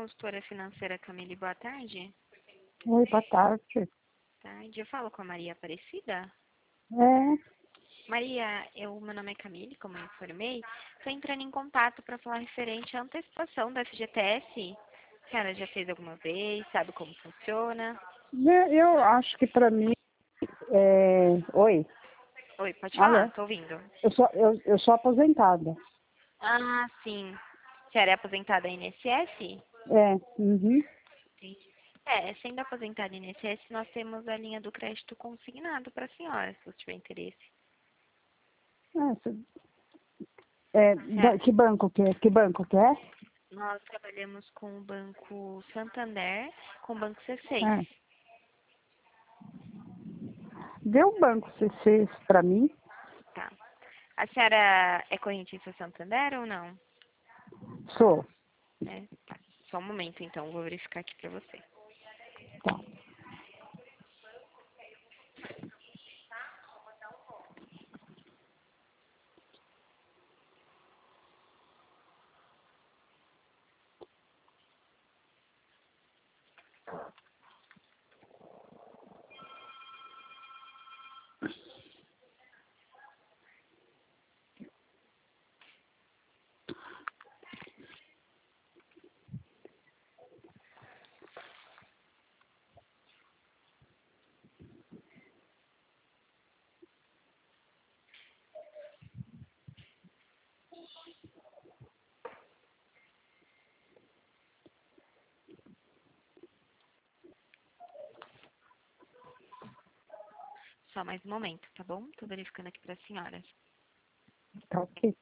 consultora financeira Camille, boa tarde. Oi, boa tarde. Tarde, eu falo com a Maria Aparecida. É, Maria, meu nome é Camille, como eu informei. Estou entrando em contato para falar referente à antecipação da FGTS. A senhora já fez alguma vez? Sabe como funciona? eu acho que para mim, oi, Oi, pode falar, alô, estou ouvindo. eu sou aposentada. Ah, sim. A senhora é aposentada INSS? Uhum. Sim. Sendo aposentada INSS, nós temos a linha do crédito consignado para a senhora, se você tiver interesse. Que banco que é? Que banco que é? Nós trabalhamos com o Banco Santander, com o Banco C6. É. Dê um banco CC para mim. Tá. A senhora é correntista Santander ou não? Sou. É. Tá. Só um momento, então, vou verificar aqui para você. Tá. Só mais um momento, tá bom? Tô verificando aqui para a senhora. Tá ok.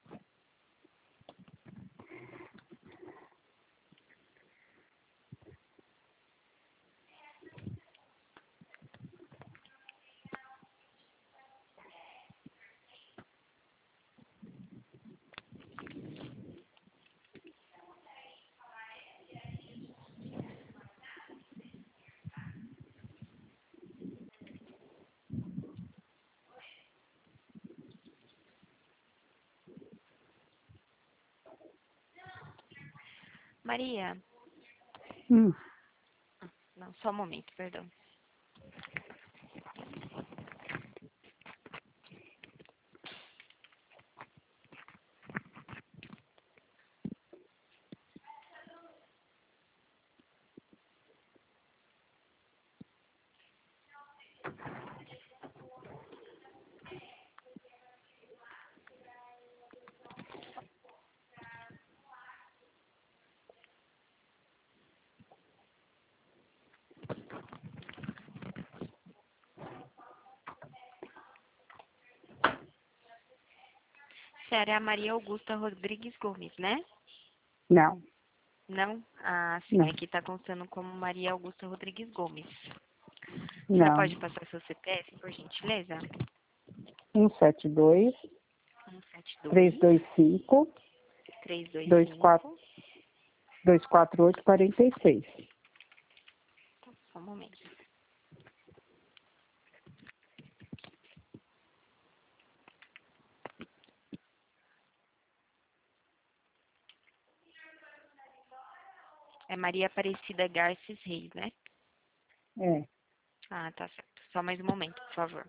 Maria, Hum. não, só um momento, perdão. A senhora é a Maria Augusta Rodrigues Gomes, né? Não, Não? Ah, sim, não, aqui está constando como Maria Augusta Rodrigues Gomes. A senhora não. pode passar seu CPF, por gentileza? 172 172 325 24 325. 248 46. Só um momento. É Maria Aparecida Garces Reis, né? É. Ah, tá certo. Só mais um momento, por favor.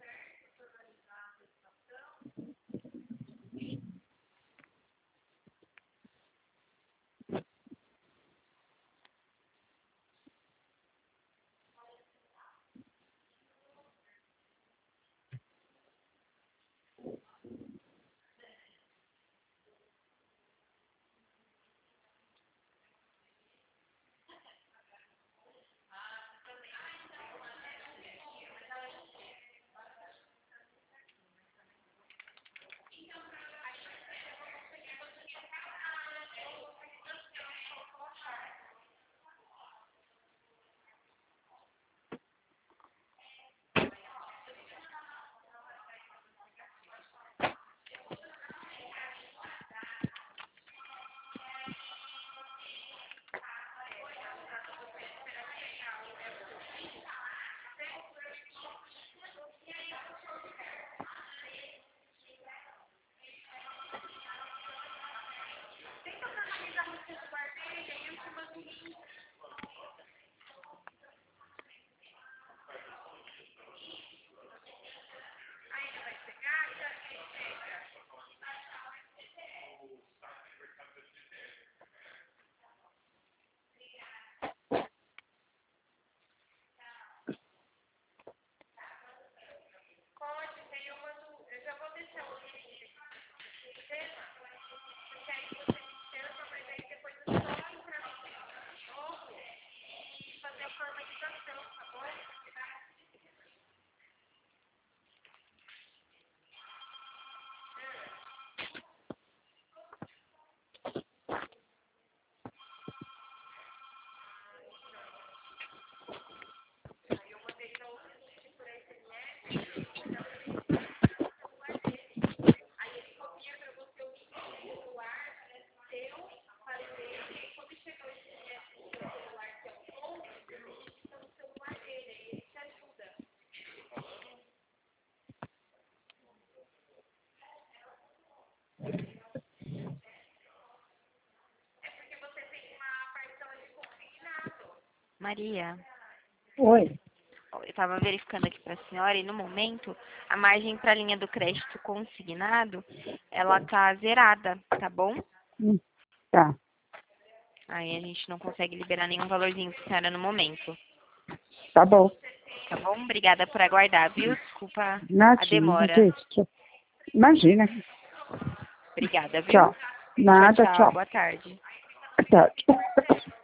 Maria, Oi. eu estava verificando aqui para a senhora e no momento a margem para a linha do crédito consignado, ela tá zerada, tá bom? Tá. Aí a gente não consegue liberar nenhum valorzinho para a senhora no momento. Tá bom. Tá bom? Obrigada por aguardar, viu? Desculpa a Nadinha, demora. gente. Imagina. Obrigada, viu? Tchau. Tchau, Nada, tchau. tchau. Boa tarde. Tá.